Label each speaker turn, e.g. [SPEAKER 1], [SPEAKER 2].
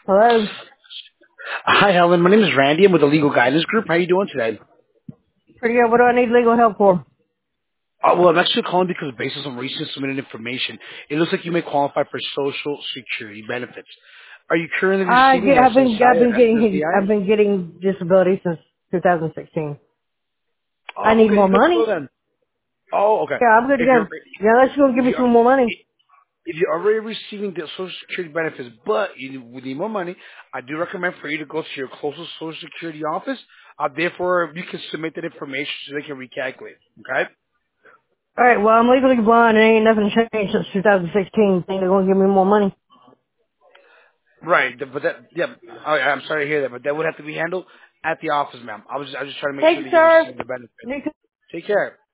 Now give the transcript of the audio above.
[SPEAKER 1] Hello.
[SPEAKER 2] Hi, Helen. My name is Randy. I'm with the Legal Guidance Group. How are you doing today?
[SPEAKER 1] Pretty good. What do I need legal help for?
[SPEAKER 2] Well, I'm actually calling because based on some recent submitted information, it looks like you may qualify for Social Security benefits. Are you currently receiving SSI or
[SPEAKER 1] I've
[SPEAKER 2] SSDI?
[SPEAKER 1] been getting disability since 2016. I
[SPEAKER 2] Oh,
[SPEAKER 1] need
[SPEAKER 2] okay.
[SPEAKER 1] more
[SPEAKER 2] You're good to
[SPEAKER 1] money.
[SPEAKER 2] go then. Oh, okay.
[SPEAKER 1] Yeah, I'm good to
[SPEAKER 2] If
[SPEAKER 1] go.
[SPEAKER 2] you're
[SPEAKER 1] Yeah, let's go give
[SPEAKER 2] if
[SPEAKER 1] me
[SPEAKER 2] you're
[SPEAKER 1] some more money.
[SPEAKER 2] if you're already receiving the Social Security benefits, but you would need more money, I do recommend for you to go to your closest Social Security office. Therefore, you can submit that information so they can recalculate. Okay.
[SPEAKER 1] All right. Well, I'm legally blind and ain't nothing changed since 2016. Think they're gonna give me more money?
[SPEAKER 2] Right, but I'm sorry to hear that, but that would have to be handled at the office, ma'am. I was just trying to make
[SPEAKER 1] Thank
[SPEAKER 2] sure
[SPEAKER 1] you,
[SPEAKER 2] that you
[SPEAKER 1] sir.
[SPEAKER 2] receive the benefit.
[SPEAKER 1] You
[SPEAKER 2] Take care.